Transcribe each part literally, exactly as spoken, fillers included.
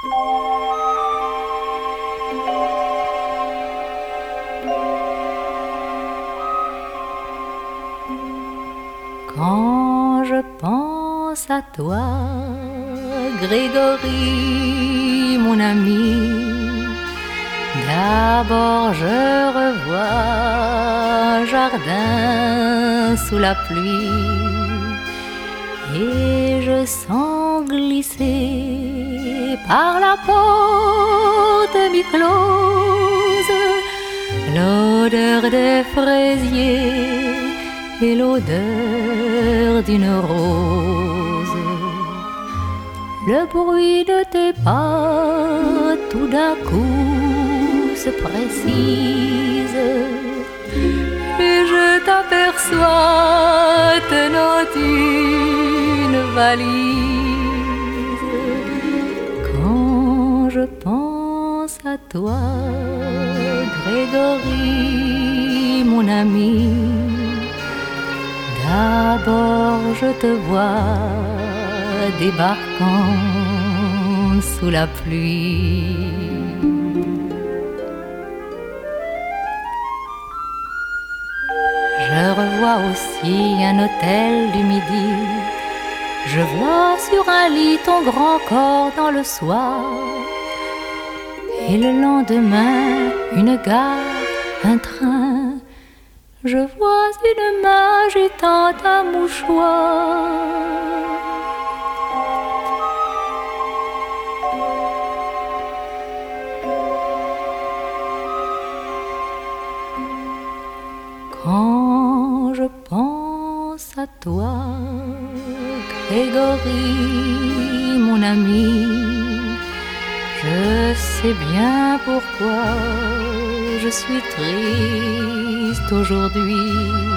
Quand je pense à toi, Grégory, mon ami, d'abord je revois jardin sous la pluie et je sens glisser par la porte mi-close l'odeur des fraisiers et l'odeur d'une rose. Le bruit de tes pas tout d'un coup se précise et je t'aperçois tenant une valise. Quand je pense à toi, Grégory, mon ami, d'abord je te vois débarquant sous la pluie. Je revois aussi un hôtel du midi. Je vois sur un lit ton grand corps dans le soir. Et le lendemain, une gare, un train. Je vois une main agitant un mouchoir. Quand je pense à toi, Grégory, mon ami, je sais bien pourquoi je suis triste aujourd'hui.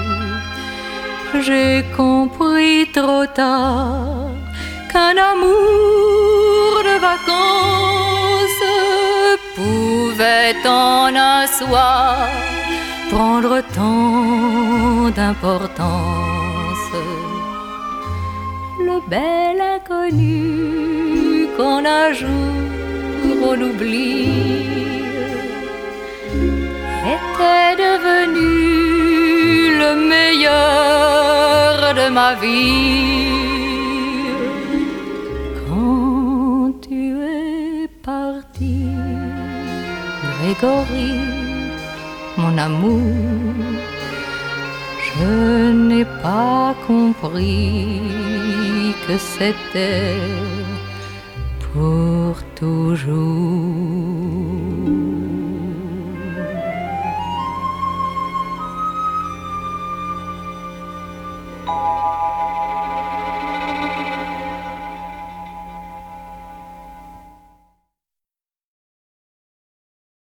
J'ai compris trop tard qu'un amour de vacances pouvait en un soir prendre tant d'importance. Le bel inconnu qu'on un jour on oublie était devenu le meilleur de ma vie. Quand tu es parti, Grégory, mon amour, je n'ai pas compris que c'était pour toujours.